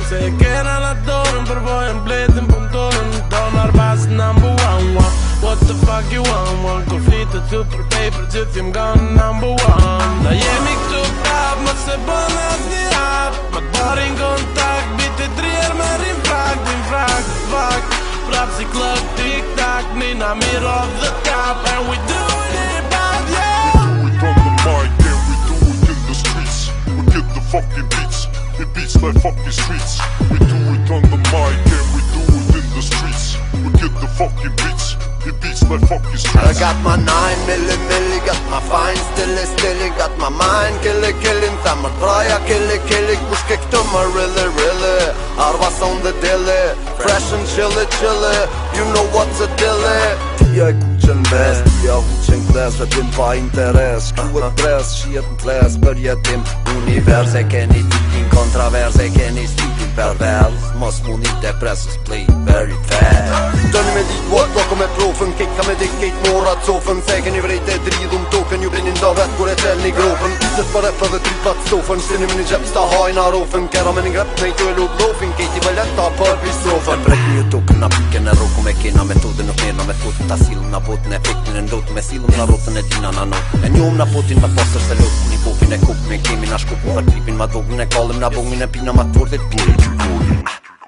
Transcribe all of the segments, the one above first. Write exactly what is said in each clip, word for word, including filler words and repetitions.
Se e kena la dorën, përvojën bletin puntonën. Donar bas number one, one. What the fuck you want, one. Kur flitë të për paper, gjithë jim gone number one. Na jemi këtu prap, më se bën as një hap. Ma darin kontakt, biti drier me rin frak, din frak, fuck. Prap si klok, tik tak, nina mir off the top. And we doing it bad, yeah. We do it on the mic and we do it in the streets. We get the fucking beats, it beats like fucking streets. We do it on the mic and we do it in the streets. We get the fucking beats, it beats like fucking streets. I got my nine milli milli, got my fine stilly stilly, got my mind killy killing, thamër traja killy killy, kush ke këtu më really really, arvas on the dilly, fresh and chilly chilly, you know what's a dilly. Tia e kuqen mes, tia huqen kles, vetim pa interes, shku e pres, shiet në ples, për jetim univers. E keni titin kontravers, e keni stitin pervers, mos muni depressus play very fast. Doni me dit what bloko me profën, kejt ka me dik kejt mora cofën, se keni vrejt e dridhum token, ju brinin do vet kur e tel një gropën. Piset për rep edhe tri pat stofën, shtini me një gjep sta hajna rofën, kera me një grep me i tu e lup lofin, kejt i bëllet ta për pistrofën. E prek një token na piken e roku me kena metodën nuk mirë na metodën ta silëm na botën efektin e ndotën me silëm na rotën e dina na notën. E njom na potin me pasër se lotën, një popin e kup me kemi na shkupin për klipin ma dogën e kallim na bongin e pina ma të fortit pin.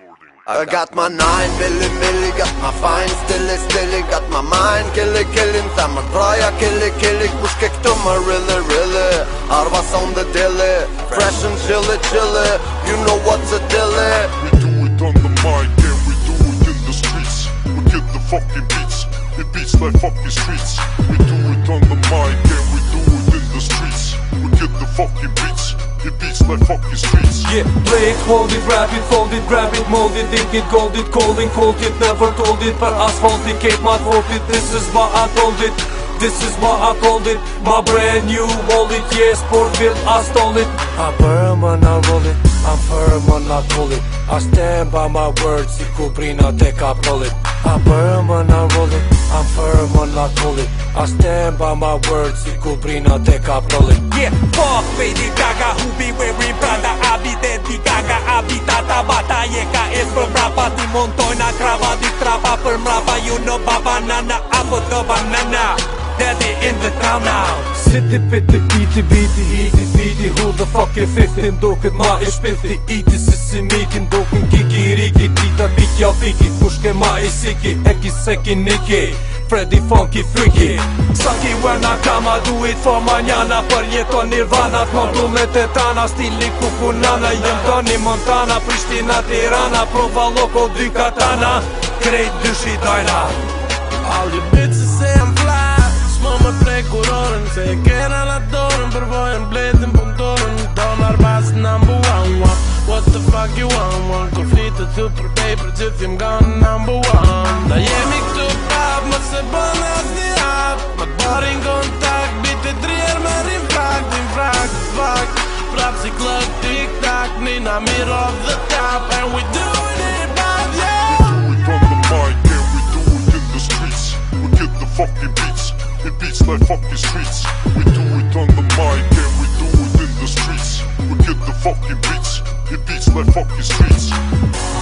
I got my nine milli milli, got my fine stilly stilly, got my mind killy killing, thamër traja killy killy, kush ke këtu më really really, arvas on the dilly, fresh and chilly chilly, you know what's a dilly. We do it on the mic and we do it in the streets. We get the fucking beats, it beats like fucking streets. We do it on the mic and we do it in the streets. We get the fucking beats, it beats like fucking streets. Yeah, play it, hold it, rap it, fold it, grab it, mold it, think it, gold it, calling, cold it, never told it, per asphalt it, Kate my fault it, this is what I told it, this is what I called it, my brand new wallet, yeah, Sportville, I stole it. I'm firm when I roll it, I'm firm when I call it, I stand by my words, si Kubrina tek I roll it. I'm firm when I roll it, I'm firm when I call it, I stand by my words, si Kubrina tek I roll it. Yeah, fuck Lady Gaga, who be wearing Prada, I be Daddy Gaga, I be Tata Bata, jeka es për mrapa, ti montojna krava, di trapa për mrapa, you know baba nana, apo do banana, Daddy in the town now. City pitti, piti, biti, hiti, fiti, who the fuck e fifty, ndoket ma e shpilti, iti si si miki, ndoken kiki, riki, tita, pikja, fiki, kushke ma e siki, eki, seki, niki, Freddy, funky, freaky. Saki when I come, I do it for manjana, për jeton Nirvana, t'mondu me tetana, stili kukunana, jem Tony Montana, Prishtina, Tirana, prova loko, dy katana, krejt dyshi dajna. All you bitches say I'm fly, s'mo me prej kurorën, se e kena la dorën, përvojën bletin puntorën. Donar bas number one, one. What the fuck you want, one. Kur flitë të për paper, gjithë jim gone number one. Da jemi këtu prap, më se bën as një hap. Ma darin kontakt, biti drier me rin frak, din frak, fuck. Prap si klok, tik tak, nina mir off the top. And we doing it bad, yeah. We do it on the mic and we do it in the streets. We get the fucking beats, it beats like fucking streets. We do it on the mic and we do it in the streets. We get the fucking beats, it beats like fucking streets.